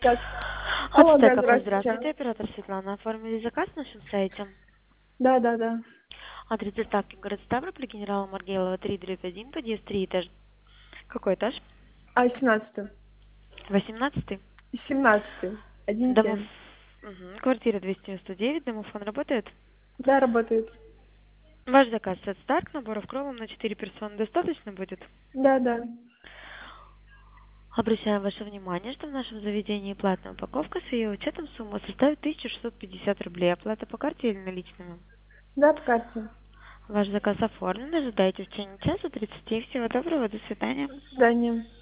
Так. От Алло, да, Стекова, здравствуйте. здравствуйте, оператор Светлана. Оформили заказ на нашем сайте. Да. Адрес доставки город Ставрополь, генерала Маргелова, 3/1, подъезд 3 этаж. Какой этаж? 17-й. 18-й. 17-й. Домов... 1-7. Квартира 299, домофон работает? Да, работает. Ваш заказ от Старк, наборов кровом на 4 персоны достаточно будет? Да. Обращаем ваше внимание, что в нашем заведении платная упаковка с ее учетом сумма составит 1650 рублей. Оплата по карте или наличными? Да, по карте. Ваш заказ оформлен. Ожидайте в течение часа 30. Всего доброго. До свидания. До свидания.